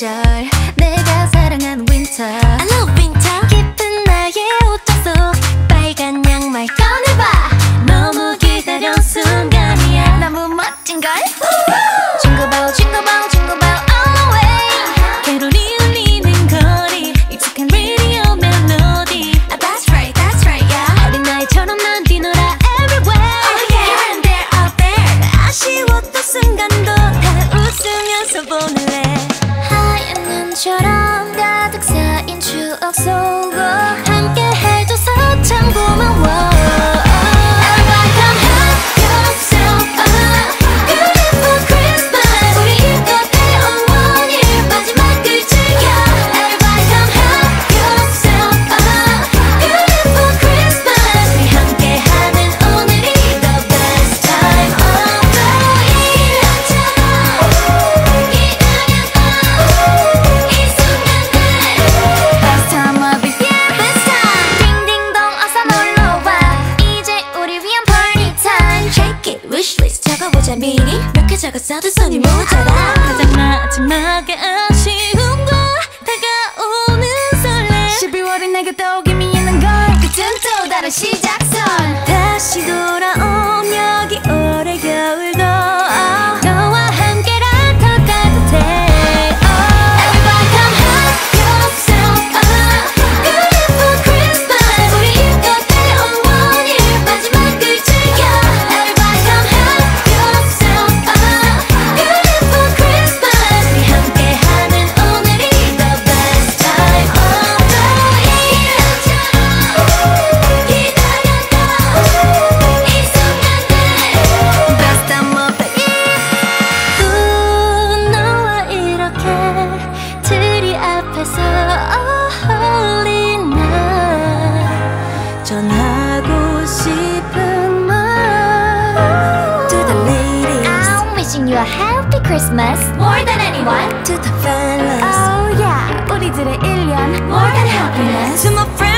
계절 내가 사랑하는 winter I love winter. 깊은 나의 옷장 속 빨간 양말 꺼내봐 너무 기다려온 순간이야 너무 멋진걸 Jingle bell jingle bell jingle bell all the way 캐롤이 울리는 거리 익숙한 radio 멜로디 That's right, yeah. 어린아이처럼 난 뛰놀아 everywhere Here and there, out there. 아쉬웠던 순간도 다 웃으면서 보낼래 하얀 눈처럼 가득 쌓인 추억 속으로 함께 해줘서 참 고마워 Everybody come help yourself Beautiful Christmas 우리 이것의 어머니를 마지막 글자야 Everybody come help yourself Beautiful Christmas 우리 함께하는 오늘이 the best time of the year 기다렸던 이 순간들 Best time of the year Best time 딩딩동 어서 놀러와 이제 우리 위한 party time Check it wishlist 적어보자 미리 몇 개 적었어도 손이 모자라 가장 마지막에 아쉬움과 다가오는 설레 12월이 내게 또 기미있는 걸 그땐 또 다른 시작선 다시 돌아온 여기 올해 겨울도 너와 함께라 더 따뜻해 Everybody come help yourself Beautiful Christmas 우리 이것의 어머니를 마지막 글자야 Everybody come help yourself Beautiful Christmas 우리 함께하는 오늘이 the best time of the year 기다렸던 이 순간들 Best time of the year 너와 이렇게 트리 앞에서 Holy night 전하고 싶은 말 To the ladies I'm wishing you a happy Christmas More than anyone To the fellas. Oh yeah 우리들의 1년 More than happiness. To my friends